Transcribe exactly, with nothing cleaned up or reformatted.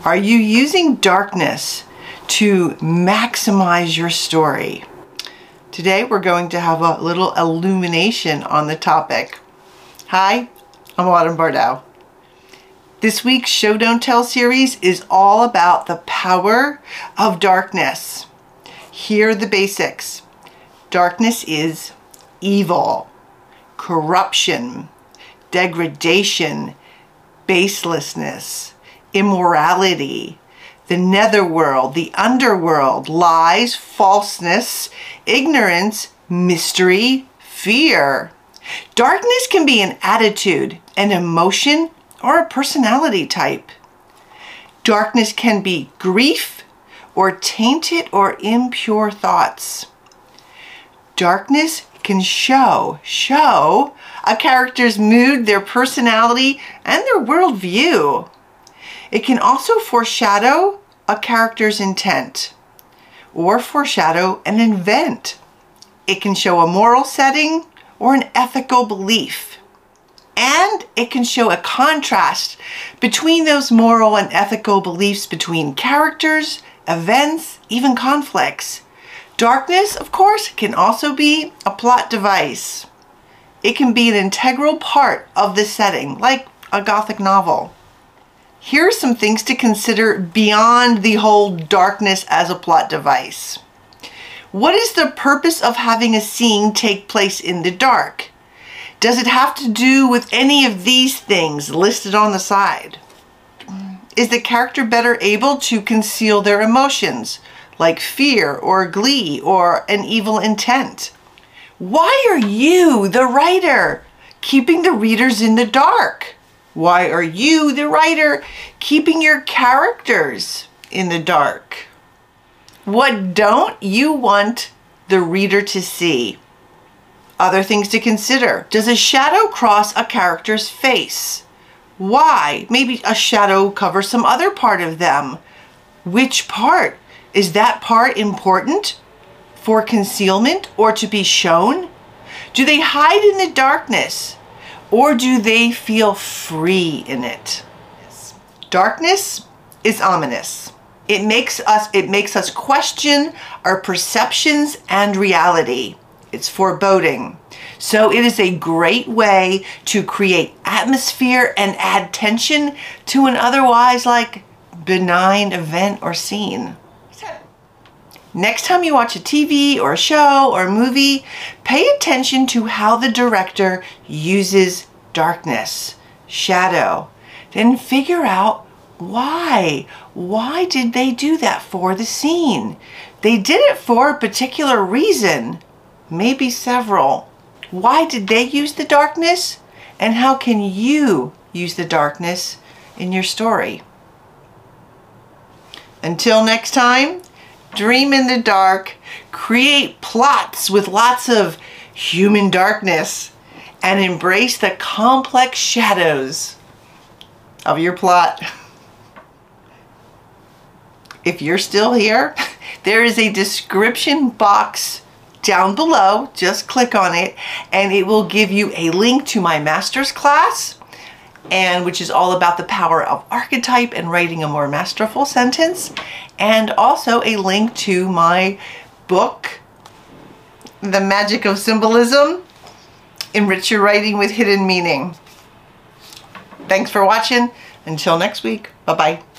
Are you using darkness to maximize your story? Today we're going to have a little illumination on the topic. Hi, I'm Autumn Bardell. This week's Show Don't Tell series is all about the power of darkness. Here are the basics. Darkness is evil, corruption, degradation, baselessness, immorality, the netherworld, the underworld, lies, falseness, ignorance, mystery, fear. Darkness can be an attitude, an emotion, or a personality type. Darkness can be grief or tainted or impure thoughts. Darkness can show, show a character's mood, their personality, and their worldview. It can also foreshadow a character's intent or foreshadow an event. It can show a moral setting or an ethical belief. And it can show a contrast between those moral and ethical beliefs between characters, events, even conflicts. Darkness, of course, can also be a plot device. It can be an integral part of the setting, like a Gothic novel. Here are some things to consider beyond the whole darkness as a plot device. What is the purpose of having a scene take place in the dark? Does it have to do with any of these things listed on the side? Is the character better able to conceal their emotions, like fear or glee or an evil intent? Why are you, the writer, keeping the readers in the dark? Why are you, the writer, keeping your characters in the dark? What don't you want the reader to see? Other things to consider. Does a shadow cross a character's face? Why? Maybe a shadow covers some other part of them. Which part? Is that part important for concealment or to be shown? Do they hide in the darkness? Or do they feel free in it? Darkness is ominous. It makes us, it makes us question our perceptions and reality. It's foreboding. So it is a great way to create atmosphere and add tension to an otherwise like benign event or scene. Next time you watch a T V or a show or a movie, pay attention to how the director uses darkness, shadow. Then figure out why. Why did they do that for the scene? They did it for a particular reason, maybe several. Why did they use the darkness? And how can you use the darkness in your story? Until next time, dream in the dark, create plots with lots of human darkness, and embrace the complex shadows of your plot. If you're still here, there is a description box down below. Just click on it and it will give you a link to my master's class, and which is all about the power of archetype and writing a more masterful sentence, and also a link to my book, The Magic of Symbolism, Enrich Your Writing with Hidden Meaning. Thanks for watching. Until next week, bye-bye.